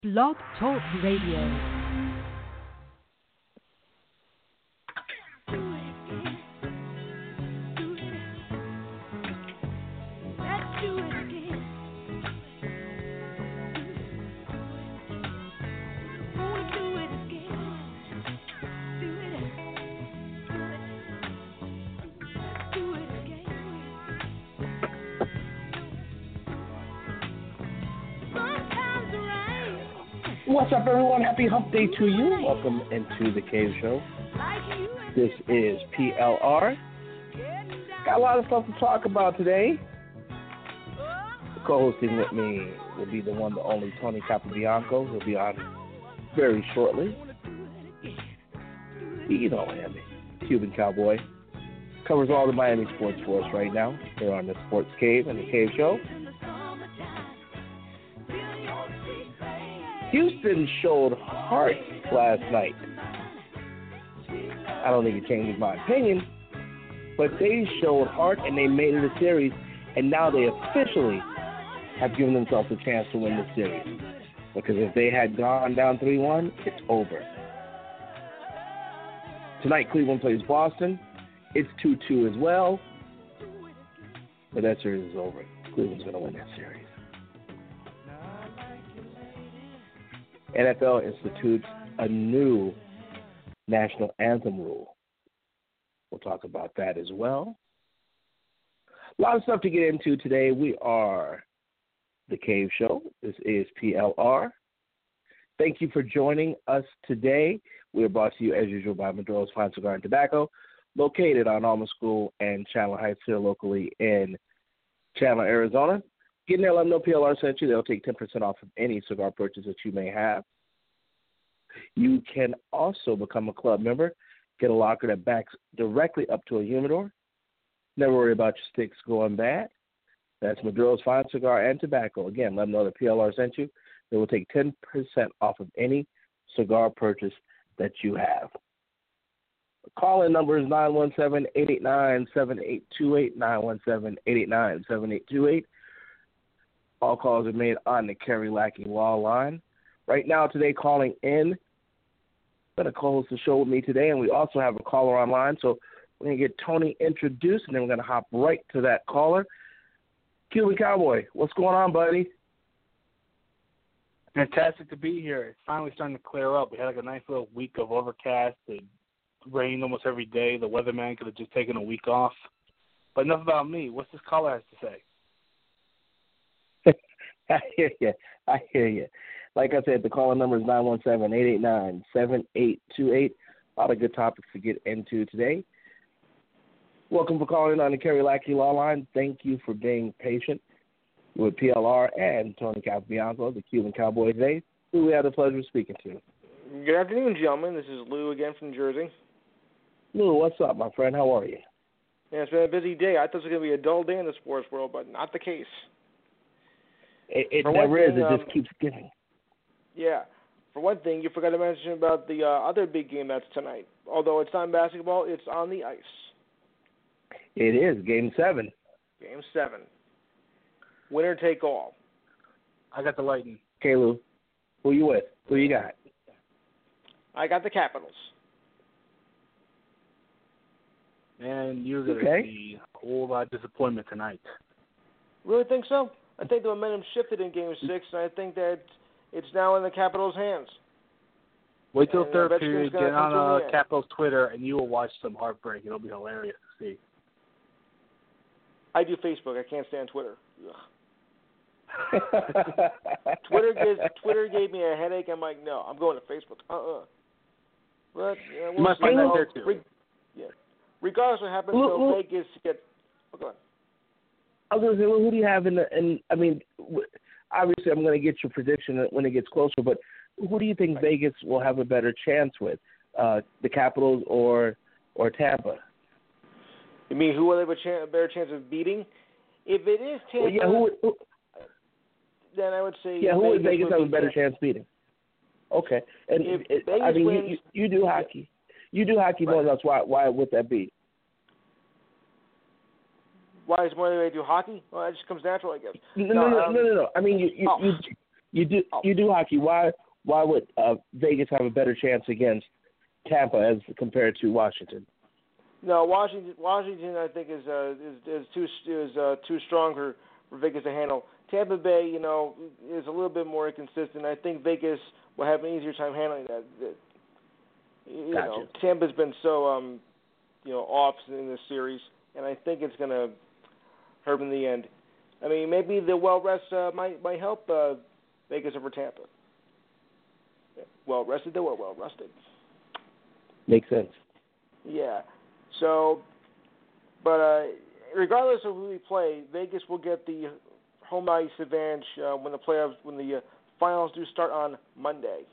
Blog Talk Radio. What's up, everyone? Happy Hump Day to you. Welcome into the Cave Show. This is PLR. Got a lot of stuff to talk about today. Co-hosting with me will be the one, the only Tony Capobianco. He'll be on very shortly. You know him, Cuban Cowboy. Covers all the Miami sports for us right now. Here on the Sports Cave and the Cave Show. Houston showed heart last night. I don't think it changes my opinion, but they showed heart and they made it a series, and now they officially have given themselves a chance to win the series. Because if they had gone down 3-1, it's over. Tonight, Cleveland plays Boston. It's 2-2 as well, but that series is over. Cleveland's going to win that series. NFL institutes a new national anthem rule. We'll talk about that as well. A lot of stuff to get into today. We are The Cave Show. This is PLR. Thank you for joining us today. We are brought to you, as usual, by Maduro's Fine Cigar and Tobacco, located on Alma School and Chandler Heights here locally in Chandler, Arizona. Get in there, let them know PLR sent you. They'll take 10% off of any cigar purchase that you may have. You can also become a club member, get a locker that backs directly up to a humidor. Never worry about your sticks going bad. That's Maduro's Fine Cigar and Tobacco. Again, let them know that PLR sent you. They will take 10% off of any cigar purchase that you have. The call-in number is 917-889-7828, 917-889-7828. All calls are made on the Kerry Lackey Law Line. Right now, today, calling in, I'm going to co-host the show with me today, and we also have a caller online. So we're going to get Tony introduced, and then we're going to hop right to that caller. Cuban Cowboy, what's going on, buddy? Fantastic to be here. It's finally starting to clear up. We had like a nice little week of overcast. It rained almost every day. The weatherman could have just taken a week off. But enough about me. What's this caller has to say? I hear you. Like I said, the call number is 917-889-7828. A lot of good topics to get into today. Welcome for calling on the Kerry Lackey Law Line. Thank you for being patient with PLR and Tony Capobianco, the Cuban Cowboy today, who we had the pleasure of speaking to. Good afternoon, gentlemen. This is Lou again from Jersey. Lou, what's up, my friend? How are you? Yeah, it's been a busy day. I thought it was going to be a dull day in the sports world, but not the case. It never is. It just keeps giving. Yeah. For one thing, you forgot to mention about the other big game that's tonight. Although it's not in basketball, it's on the ice. It is. Game 7. Game 7. Winner take all. I got the Lightning. Okay, Lou. Who you with? Who you got? I got the Capitals. And you're going to see a whole lot of disappointment tonight. Really think so? I think the momentum shifted in Game 6, and I think that it's now in the Capitals' hands. Wait till third period, get on Capitals Twitter, and you will watch some heartbreak. It'll be hilarious to see. I do Facebook. I can't stand Twitter. Twitter gave me a headache. I'm like, no, I'm going to Facebook. But you might find that there too. Regardless of what happens, so Vegas gets. Go on. I was going to say, who do you have obviously I'm going to get your prediction when it gets closer, but who do you think Vegas will have a better chance with, the Capitals or Tampa? You mean who will have a better chance of beating? If it is Tampa, then I would say who would Vegas have a better chance beating? Okay, and you do hockey. You do hockey more than us. Why would that be? Why is more than I do hockey? Well, it just comes natural, I guess. No. I mean, You do hockey. Why would Vegas have a better chance against Tampa as compared to Washington? No, Washington I think is too strong for Vegas to handle. Tampa Bay, is a little bit more inconsistent. I think Vegas will have an easier time handling that. Gotcha. Tampa's been so off in this series, and I think it's going to hurt in the end. I mean, maybe the well rest might help Vegas over Tampa. Well rested, they were well rested. Makes sense. Yeah. So, but regardless of who we play, Vegas will get the home ice advantage when the finals do start on Monday.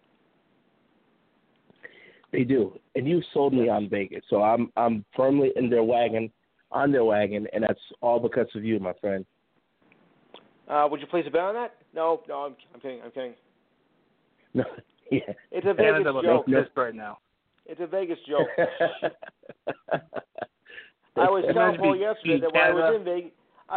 They do, and you sold me on Vegas, so I'm firmly on their wagon, and that's all because of you, my friend. Would you place a bet on that? No, I'm kidding. No, yeah. It's a Vegas joke. Right now. It's a Vegas joke. I was telling Paul yesterday that when I was in Vegas,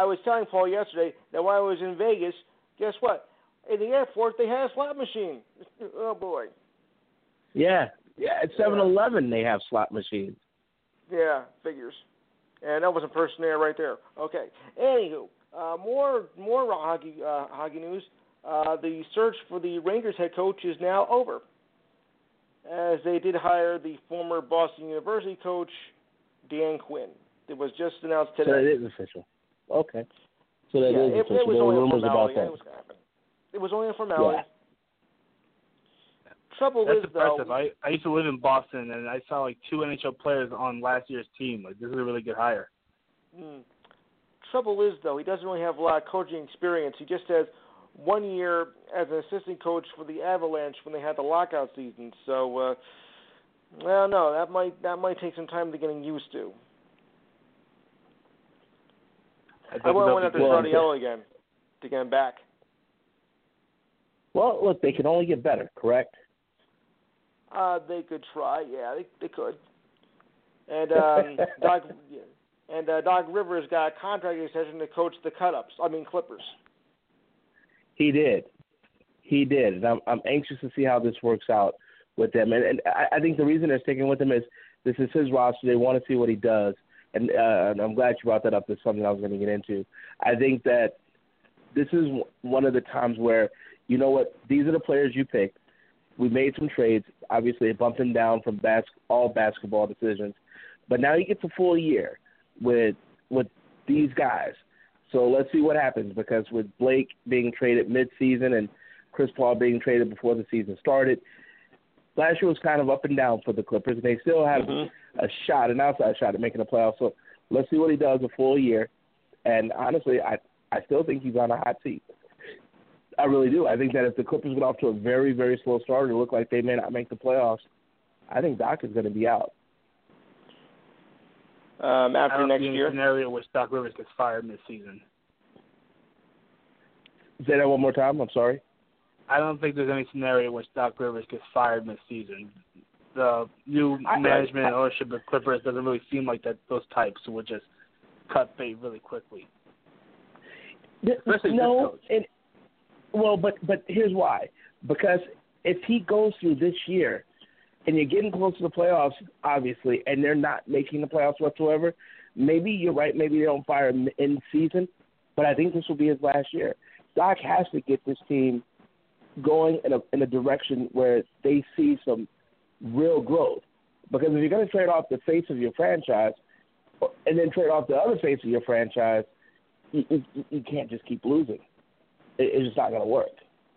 guess what? In the airport, they had a slot machine. Oh boy. Yeah. At 7-Eleven, they have slot machines. Yeah, figures. And that was a person there right there. Okay. Anywho, more hockey news. The search for the Rangers head coach is now over, as they did hire the former Boston University coach, Dan Quinn. It was just announced today. So it is official. Okay. So that is official. It was there only were a rumors about formality. that. It was only a formality. Yeah. Trouble That's is, impressive. though, I used to live in Boston, and I saw like 2 NHL players on last year's team. Like, this is a really good hire. Trouble is, though, he doesn't really have a lot of coaching experience. He just has 1 year as an assistant coach for the Avalanche when they had the lockout season. So, I don't know. That might take some time to getting used to. I went after Sardiello again to get him back. Well, look, they can only get better, correct? They could try. Yeah, they could. And Doc Rivers got a contract extension to coach the Clippers. He did, and I'm anxious to see how this works out with them. And I think the reason they're sticking with him is this is his roster. They want to see what he does, and I'm glad you brought that up. That's something I was going to get into. I think that this is one of the times where, you know what, these are the players you picked. We made some trades. Obviously, it bumped him down from all basketball decisions. But now he gets a full year with these guys. So let's see what happens, because with Blake being traded mid-season and Chris Paul being traded before the season started, last year was kind of up and down for the Clippers, and they still have an outside shot at making the playoffs. So let's see what he does a full year. And honestly, I still think he's on a hot seat. I really do. I think that if the Clippers get off to a very, very slow start and look like they may not make the playoffs, I think Doc is going to be out. After next year? A scenario where Doc Rivers gets fired mid-season. Say that one more time. I'm sorry. I don't think there's any scenario where Doc Rivers gets fired mid-season. The new management and ownership of Clippers doesn't really seem like that. Those types who would just cut bait really quickly. Especially no, this coach. But here's why. Because if he goes through this year and you're getting close to the playoffs, obviously, and they're not making the playoffs whatsoever, maybe you're right. Maybe they don't fire him in season, but I think this will be his last year. Doc has to get this team going in a direction where they see some real growth. Because if you're going to trade off the face of your franchise and then trade off the other face of your franchise, you can't just keep losing. It's just not going to work.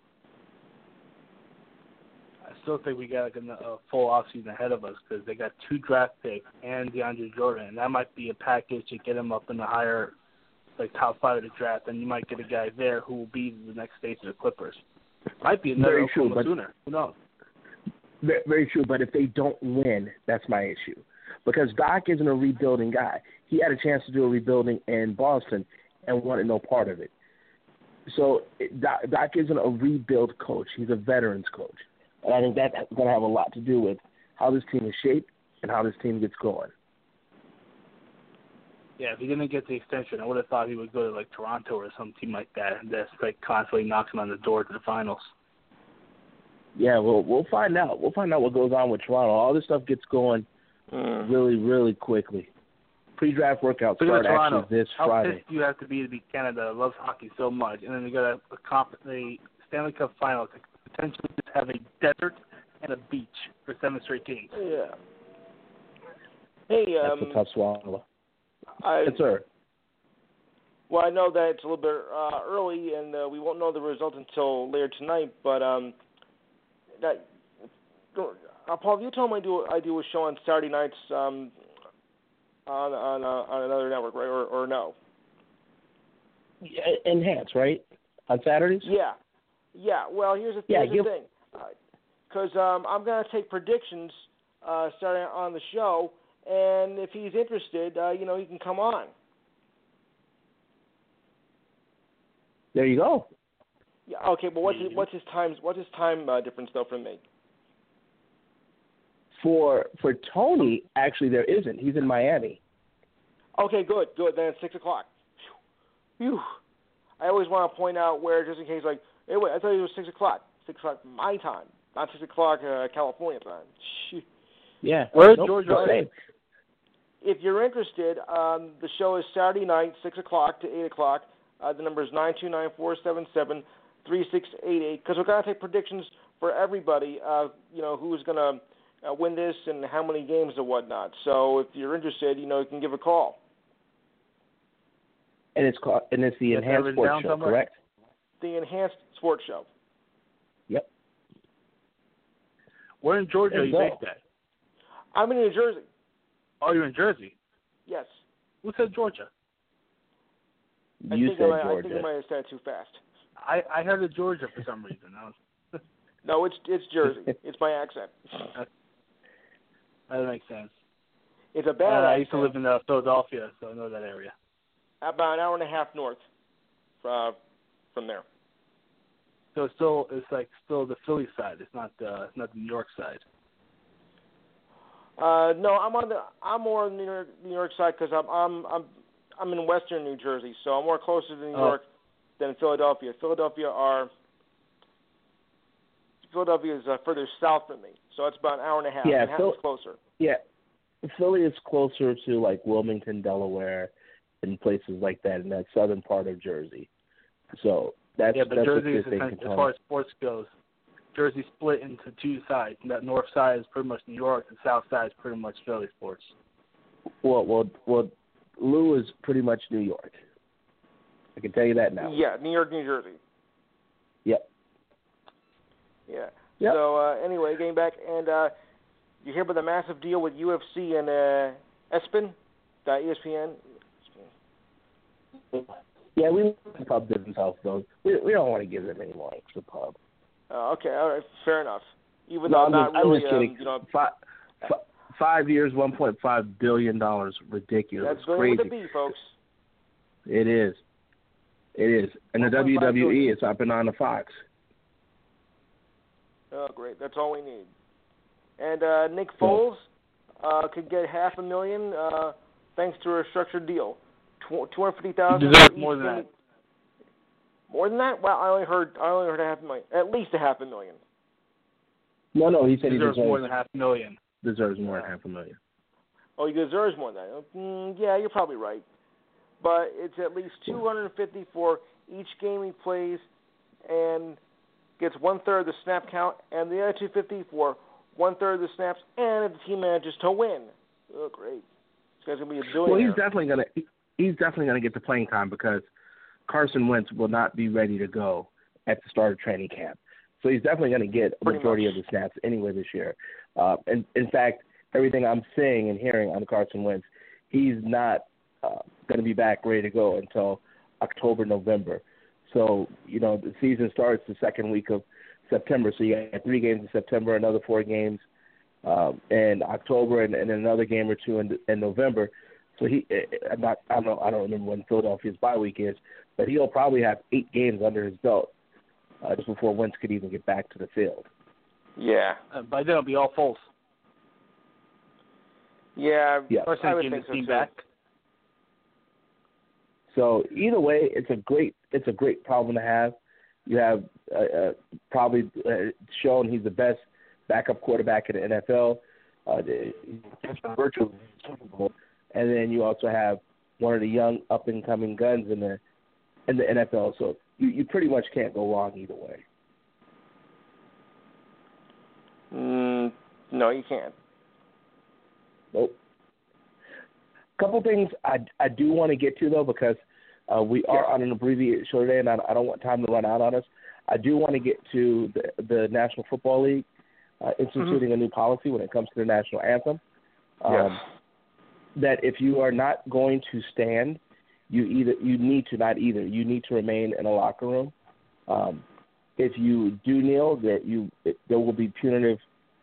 I still think we got a full offseason ahead of us, because they got 2 draft picks and DeAndre Jordan, and that might be a package to get him up in the higher, top 5 of the draft, and you might get a guy there who will be the next face of the Clippers. Might be another Oklahoma Sooner. Who knows? Very true, but if they don't win, that's my issue. Because Doc isn't a rebuilding guy. He had a chance to do a rebuilding in Boston and wanted no part of it. So Doc isn't a rebuild coach. He's a veterans coach. And I think that's going to have a lot to do with how this team is shaped and how this team gets going. Yeah, if he didn't get the extension, I would have thought he would go to like Toronto or some team like that, and that's like constantly knocks him on the door to the finals. Yeah, we'll find out. We'll find out what goes on with Toronto. All this stuff gets going really, really quickly. Pre-draft workouts start actually this Friday. How pissed do you have to be Canada that loves hockey so much, and then you got a Stanley Cup final to potentially just have a desert and a beach for 7 straight games. Yeah. Hey, that's a tough swallow. Yes, sir. Well, I know that it's a little bit early, and we won't know the result until later tonight. But Paul, you told me I do a show on Saturday nights on another network, right? Or no? Yeah, Enhance, right? On Saturdays? Yeah. Well, here's the thing. Because I'm going to take predictions starting on the show, and if he's interested, he can come on. There you go. Yeah. Okay, but what's his time difference though from me? For Tony, actually, there isn't. He's in Miami. Okay, good. Then it's 6:00. Phew. I always want to point out where, just in case, like, hey, wait, I thought it was 6:00. 6:00 my time, not 6:00 California time. Shoot. Yeah. Where's Georgia? If you're interested, the show is Saturday night, 6:00 to 8:00. The number is 929-477-3688. Because we're going to take predictions for everybody, who's going to win this and how many games and whatnot. So if you're interested, you can give a call. And it's the Enhanced Sports Show, correct? The Enhanced Sports Show. Yep. Where in Georgia are you based at? I'm in New Jersey. Oh, you're in Jersey? Yes. Who said Georgia? You said Georgia. I think I might have said it too fast. I heard of Georgia for some reason. No, it's Jersey. It's my accent. That makes sense. It's a bad accent. I used to live in Philadelphia, so I know that area. About an hour and a half north from there. So it's still the Philly side. It's not the New York side. No, I'm more on the New York side because I'm in Western New Jersey, so I'm more closer to New York than Philadelphia. Philadelphia is further south from me, so it's about an hour and a half. Yeah, Manhattan's closer. Yeah, Philly is closer to like Wilmington, Delaware, and places like that in that southern part of Jersey. So that's Jersey is as far as sports goes. Jersey split into two sides. And that north side is pretty much New York, and south side is pretty much Philly sports. Well, Lou is pretty much New York. I can tell you that now. Yeah, New York, New Jersey. Yep. Yeah. Yep. So anyway, getting back, and you hear about the massive deal with UFC and ESPN, ESPN. Yeah, we let the pub business off those. We don't want to give them any more extra pub. Okay, all right, fair enough. Even though I'm just kidding. 5 years, $1.5 billion, ridiculous. That's going crazy. with the B, folks. It is. And the WWE is up and on the Fox. Oh, great. That's all we need. And Nick Foles could get $500,000 thanks to a structured deal. $250,000. He deserves more than that. More than that? Well, I only heard $500,000. At least $500,000. No, he said he deserves more than $500,000. Deserves more than $500,000. Oh, he deserves more than that. Yeah, you're probably right. But it's at least $250 for each game he plays, and gets 1/3 of the snap count, and the other $250 for 1/3 of the snaps, and if the team manages to win. Oh, great! This guy's gonna be a billionaire. Well, he's definitely gonna get the playing time because Carson Wentz will not be ready to go at the start of training camp. So he's definitely going to get a majority of the snaps anyway this year. And in fact, everything I'm seeing and hearing on Carson Wentz, he's not going to be back ready to go until October, November. So, the season starts the second week of September. So you have 3 games in September, another 4 games in October, and another game or 2 in November. So I don't remember when Philadelphia's bye week is, but he'll probably have 8 games under his belt just before Wentz could even get back to the field. Yeah. By then it'll be all Foles. Yeah. First I would game think the team so back. So either way, it's a great problem to have. You have probably shown he's the best backup quarterback in the NFL. Virtual Super Bowl, and then you also have one of the young up and coming guns in the NFL. So you pretty much can't go wrong either way. No, you can't. Nope. Couple things I do want to get to though, because we are on an abbreviated show today, and I don't want time to run out on us. I do want to get to the National Football League instituting a new policy when it comes to the national anthem. That if you are not going to stand, you need to remain in a locker room. If you do kneel, there will be punitive,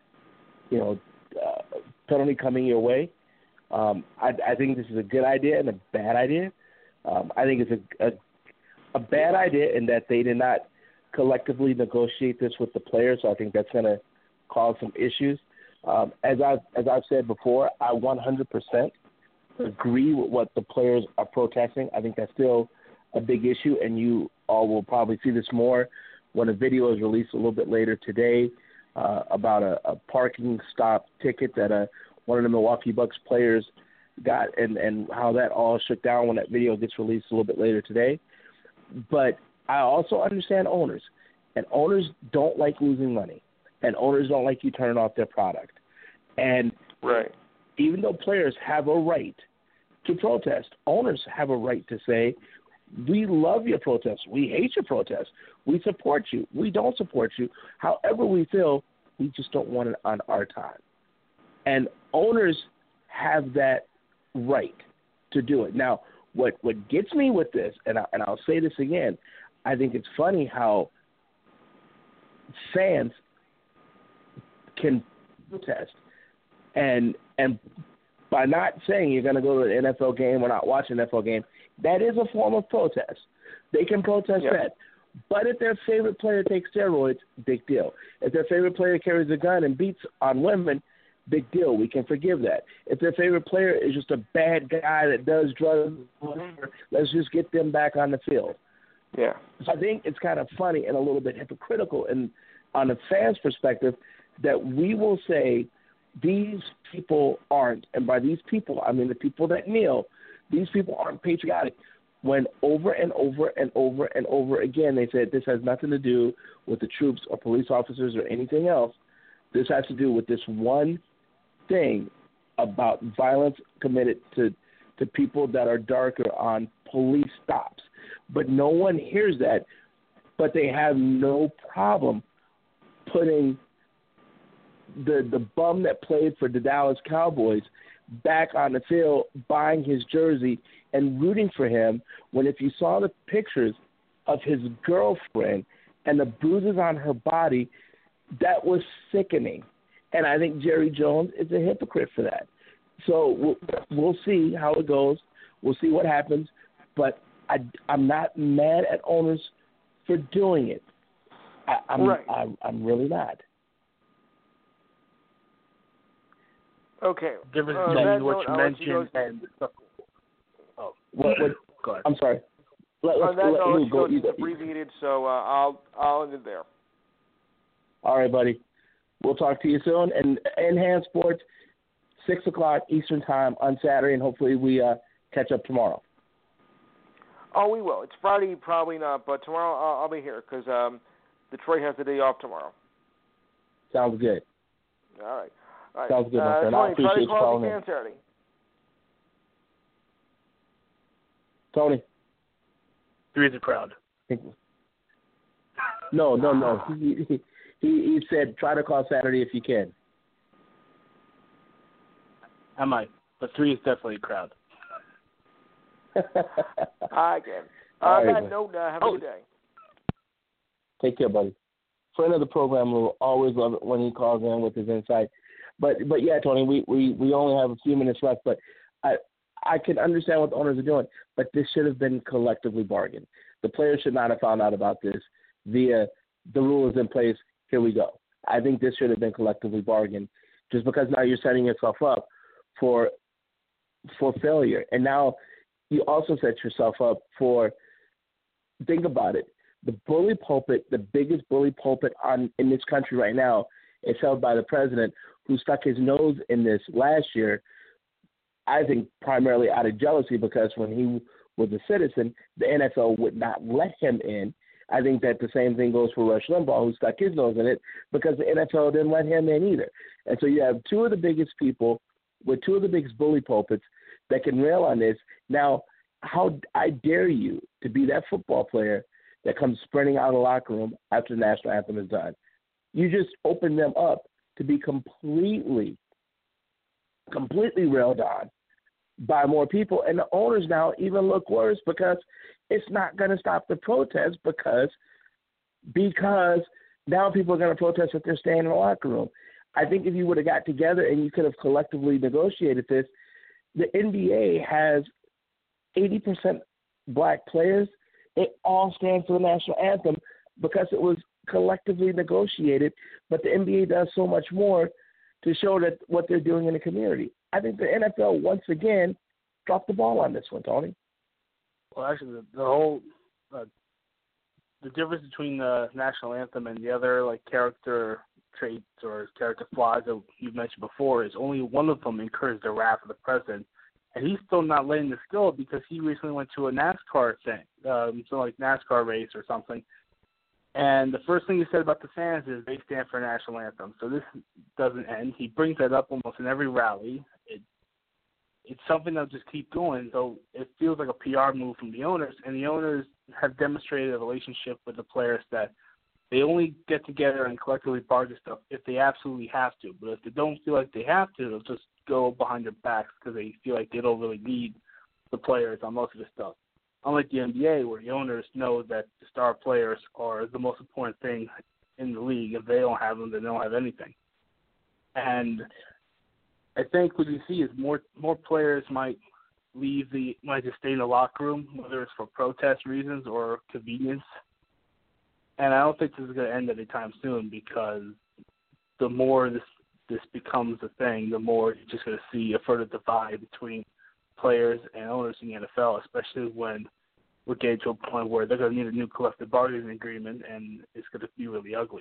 penalty coming your way. I think this is a good idea and a bad idea. I think it's a bad idea in that they did not collectively negotiate this with the players, so I think that's going to cause some issues. As I've said before, I 100% agree with what the players are protesting. I think that's still a big issue, and you all will probably see this more when a video is released a little bit later today about a parking stop ticket that one of the Milwaukee Bucks players got, and how that all shook down when that video gets released a little bit later today. But I also understand owners, and owners don't like losing money, and owners don't like you turning off their product. And even though players have a right to protest, owners have a right to say, we love your protests, we hate your protests, we support you, we don't support you. However we feel, we just don't want it on our time. And owners have that right to do it. Now, what gets me with this, and I'll say this again, I think it's funny how fans can protest, and by not saying you're going to go to an NFL game or not watch an NFL game, that is a form of protest. They can protest that. But if their favorite player takes steroids, big deal. If their favorite player carries a gun and beats on women, big deal. We can forgive that. If their favorite player is just a bad guy that does drugs, whatever, let's just get them back on the field. Yeah. So I think it's kind of funny and a little bit hypocritical, and on the fans' perspective, that we will say these people aren't, and by these people, I mean the people that kneel, these people aren't patriotic. When over and over and over and over again they said this has nothing to do with the troops or police officers or anything else. This has to do with this one thing about violence committed to people that are darker on police stops. But no one hears that, but they have no problem putting the bum that played for the Dallas Cowboys back on the field, buying his jersey and rooting for him, when if you saw the pictures of his girlfriend and the bruises on her body, that was sickening. And I think Jerry Jones is a hypocrite for that. So we'll see how it goes. We'll see what happens. But I'm not mad at owners for doing it. I'm really not. Okay. Given what you mentioned and go ahead. I'm sorry. It's abbreviated, so I'll end it there. All right, buddy. We'll talk to you soon. And Enhanced Sports, 6 o'clock Eastern Time on Saturday, and hopefully we catch up tomorrow. Oh, we will. It's Friday, probably not, but tomorrow I'll be here because Detroit has the day off tomorrow. Sounds good. All right. Sounds good, my friend. I appreciate you calling in. Saturday. Tony. Three's a crowd. No. He said try to call Saturday if you can. I might, but 3 is definitely a crowd. I can. On that note, have a good day. Take care, buddy. Friend of the program, will always love it when he calls in with his insight. But yeah, Tony, we only have a few minutes left, but I can understand what the owners are doing, but this should have been collectively bargained. The players should not have found out about this via the rules in place. Here we go. I think this should have been collectively bargained, just because now you're setting yourself up for failure. And now you also set yourself up for, think about it, the bully pulpit, the biggest bully pulpit in this country right now is held by the president, who stuck his nose in this last year, I think primarily out of jealousy, because when he was a citizen, the NFL would not let him in. I think that the same thing goes for Rush Limbaugh, who stuck his nose in it because the NFL didn't let him in either. And so you have two of the biggest people with two of the biggest bully pulpits that can rail on this. Now, how I dare you to be that football player that comes sprinting out of the locker room after the national anthem is done. You just open them up to be completely railed on by more people. And the owners now even look worse because it's not going to stop the protest because now people are going to protest if they're staying in the locker room. I think if you would have got together and you could have collectively negotiated this, the NBA has 80% black players. They all stand for the national anthem because it was collectively negotiated, but the NBA does so much more to show that what they're doing in the community. I think the NFL, once again, dropped the ball on this one, Tony. Well, actually, the whole the difference between the national anthem and the other character traits or character flaws that you've mentioned before is only one of them incurs the wrath of the president, and he's still not letting this go because he recently went to a NASCAR thing, NASCAR race or something. And the first thing he said about the fans is they stand for a national anthem. So this doesn't end. He brings that up almost in every rally. It's something that'll just keep going. So it feels like a PR move from the owners. And the owners have demonstrated a relationship with the players that they only get together and collectively bargain stuff if they absolutely have to. But if they don't feel like they have to, they'll just go behind their backs because they feel like they don't really need the players on most of this stuff. Unlike the NBA, where the owners know that the star players are the most important thing in the league. If they don't have them, then they don't have anything. And I think what you see is more players might just stay in the locker room, whether it's for protest reasons or convenience. And I don't think this is going to end anytime soon because the more this becomes a thing, the more you're just going to see a further divide between players and owners in the NFL, especially when we're getting to a point where they're going to need a new collective bargaining agreement, and it's going to be really ugly.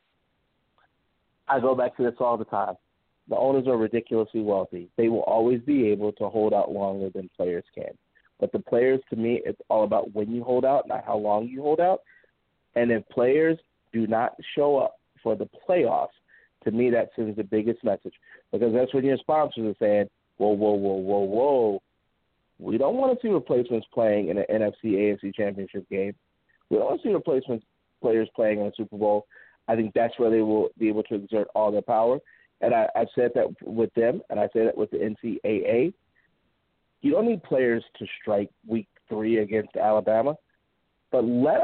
I go back to this all the time. The owners are ridiculously wealthy. They will always be able to hold out longer than players can. But the players, to me, it's all about when you hold out, not how long you hold out. And if players do not show up for the playoffs, to me that sends the biggest message. Because that's when your sponsors are saying, whoa. We don't want to see replacements playing in an NFC, AFC championship game. We don't want to see players playing in a Super Bowl. I think that's where they will be able to exert all their power. And I've said that with them, and I say that with the NCAA. You don't need players to strike week 3 against Alabama, but let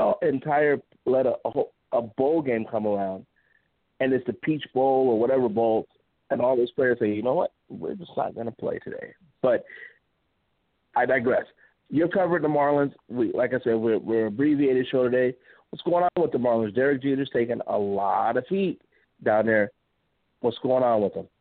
a bowl game come around, and it's the Peach Bowl or whatever bowl, and all those players say, you know what, we're just not going to play today. But I digress. You're covering the Marlins. Like I said, we're an abbreviated show today. What's going on with the Marlins? Derek Jeter's taking a lot of heat down there. What's going on with them?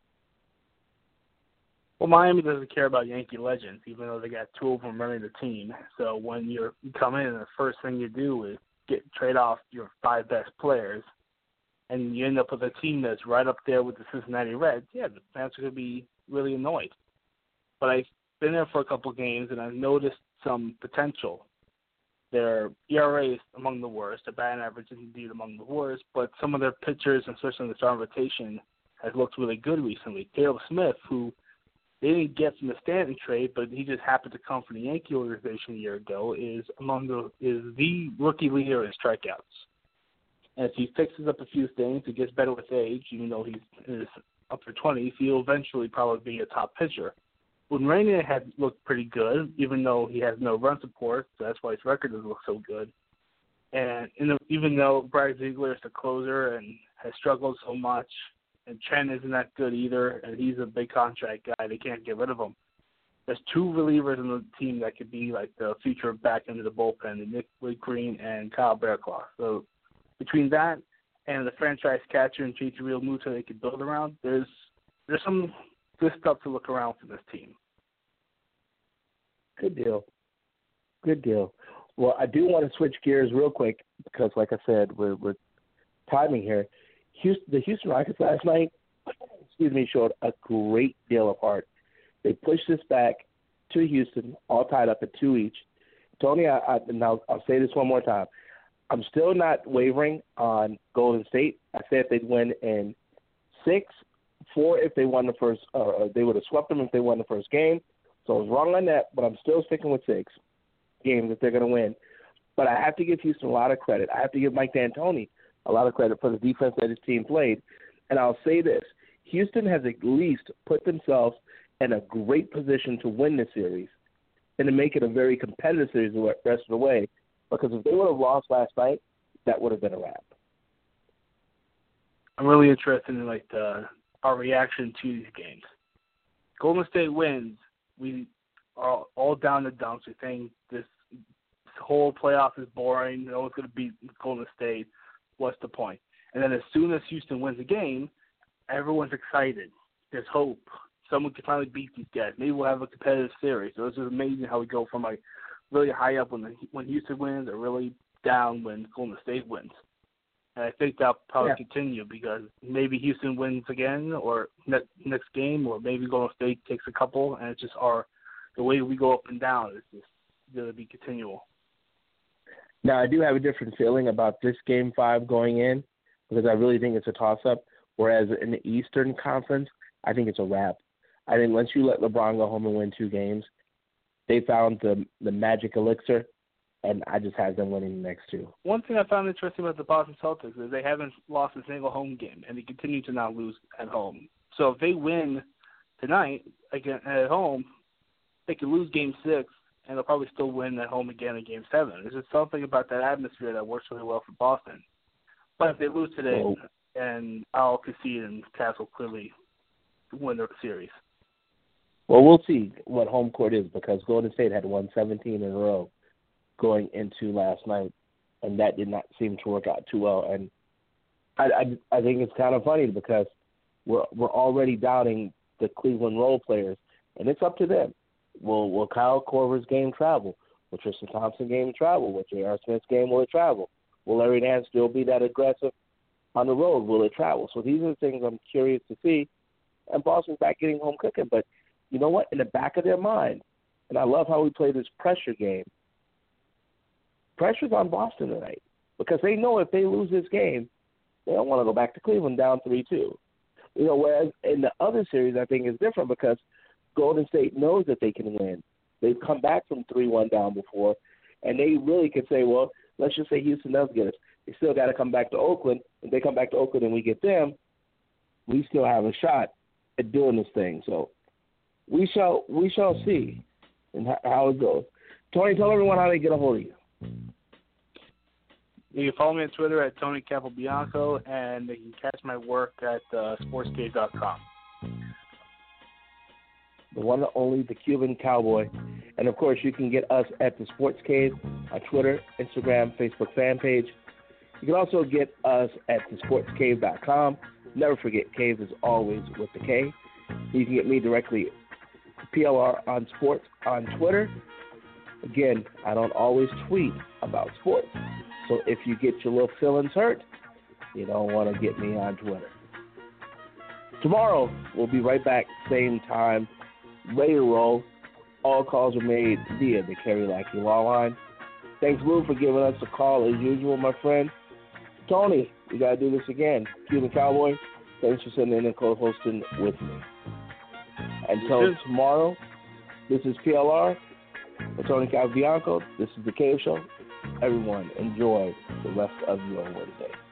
Well, Miami doesn't care about Yankee legends, even though they got 2 of them running the team. So when you come in, the first thing you do is trade off your 5 best players, and you end up with a team that's right up there with the Cincinnati Reds. Yeah, the fans are going to be really annoyed. But I've been there for a couple of games, and I've noticed some potential. Their ERA is among the worst. Their batting average is indeed among the worst, but some of their pitchers, especially in the starting rotation, has looked really good recently. Caleb Smith, who they didn't get from the Stanton trade, but he just happened to come from the Yankee organization a year ago, is the rookie leader in strikeouts. And if he fixes up a few things, he gets better with age, even though he's in his upper 20s, he'll eventually probably be a top pitcher. Urena had looked pretty good, even though he has no run support, so that's why his record doesn't look so good. And even though Brad Ziegler is the closer and has struggled so much, and Chen isn't that good either, and he's a big contract guy, they can't get rid of him. There's 2 relievers on the team that could be like the future back end of the bullpen, Nick Woodgreen and Kyle Bearclaw. So between that and the franchise catcher and JT Realmuto they could build around, there's some good stuff to look around for this team. Good deal. Good deal. Well, I do want to switch gears real quick because, like I said, we're timing here. The Houston Rockets last night, showed a great deal of heart. They pushed this back to Houston, all tied up at 2 each. Tony, I'll say this one more time. I'm still not wavering on Golden State. I said they'd win in 6, 4 if they won the first. They would have swept them if they won the first game. So I was wrong on that, but I'm still sticking with 6 games that they're going to win. But I have to give Houston a lot of credit. I have to give Mike D'Antoni a lot of credit for the defense that his team played. And I'll say this. Houston has at least put themselves in a great position to win this series and to make it a very competitive series the rest of the way. Because if they would have lost last night, that would have been a wrap. I'm really interested in our reaction to these games. Golden State wins. We are all down the dumps. We think this whole playoff is boring. No one's going to beat Golden State. What's the point? And then as soon as Houston wins a game, everyone's excited. There's hope. Someone can finally beat these guys. Maybe we'll have a competitive series. So it's just amazing how we go from really high up when Houston wins or really down when Golden State wins. And I think that'll probably continue because maybe Houston wins again or next game, or maybe Golden State takes a couple, and it's just the way we go up and down is just going to be continual. Now, I do have a different feeling about this Game 5 going in because I really think it's a toss-up, whereas in the Eastern Conference, I think it's a wrap. I think once you let LeBron go home and win 2 games, they found the magic elixir, and I just have them winning the next 2. One thing I found interesting about the Boston Celtics is they haven't lost a single home game, and they continue to not lose at home. So if they win tonight again at home, they could lose Game 6, and they'll probably still win at home again in Game 7. There's just something about that atmosphere that works really well for Boston. But if they lose today, and I'll concede and Cavs will clearly win their series. Well, we'll see what home court is because Golden State had won 17 in a row going into last night, and that did not seem to work out too well. And I think it's kind of funny because we're already doubting the Cleveland role players, and it's up to them. Will Kyle Korver's game travel? Will Tristan Thompson's game travel? Will J.R. Smith's game, will it travel? Will Larry Nance still be that aggressive on the road? Will it travel? So these are the things I'm curious to see. And Boston's back getting home cooking. But you know what? In the back of their mind, and I love how we play this pressure game, pressure's on Boston tonight because they know if they lose this game, they don't want to go back to Cleveland down 3-2. Whereas in the other series, I think is different because Golden State knows that they can win. They've come back from 3-1 down before, and they really could say, well, let's just say Houston does get us. They still got to come back to Oakland. If they come back to Oakland and we get them, we still have a shot at doing this thing. So we shall see and how it goes. Tony, tell everyone how they get a hold of you. You can follow me on Twitter at Tony Capobianco, and they can catch my work at sportscave.com. The one and only, the Cuban Cowboy. And, of course, you can get us at the Sports Cave on Twitter, Instagram, Facebook fan page. You can also get us at thesportscave.com. Never forget, Cave is always with the K. You can get me directly, PLR on Sports on Twitter. Again, I don't always tweet about sports. So if you get your little feelings hurt, you don't want to get me on Twitter. Tomorrow, we'll be right back, same time, ready to roll. All calls are made via the Kerry Lackey Law Line. Thanks, Lou, for giving us a call as usual, my friend. Tony, we got to do this again. Cuban Cowboy, thanks for sitting in and co-hosting with me. Until tomorrow, this is PLR. with Tony Capobianco. This is The Cave Show. Everyone, enjoy the rest of your Wednesday.